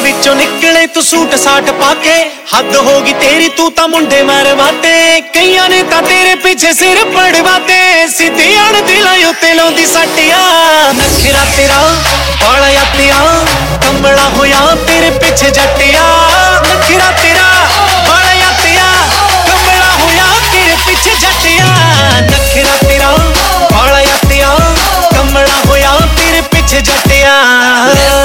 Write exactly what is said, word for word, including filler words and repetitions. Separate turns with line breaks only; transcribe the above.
विचों निकले तू सूट साट पाके, हद होगी तेरी तू ता मुंडे मरवाते। कईयां ने ता तेरे पीछे सिर पड़वाते, सीधी अण दिलां उत्ते लाउंदी सट्टिया। नखरा तेरा बाला यातिया, कमला होया तेरे पीछे जट्टिया। नखरा तेरा बाला यातिया, कमला होया तेरे पीछे जट्टिया। नखरा तेरा बाला यातिया, कमला होया तेरे पीछे जट्टिया।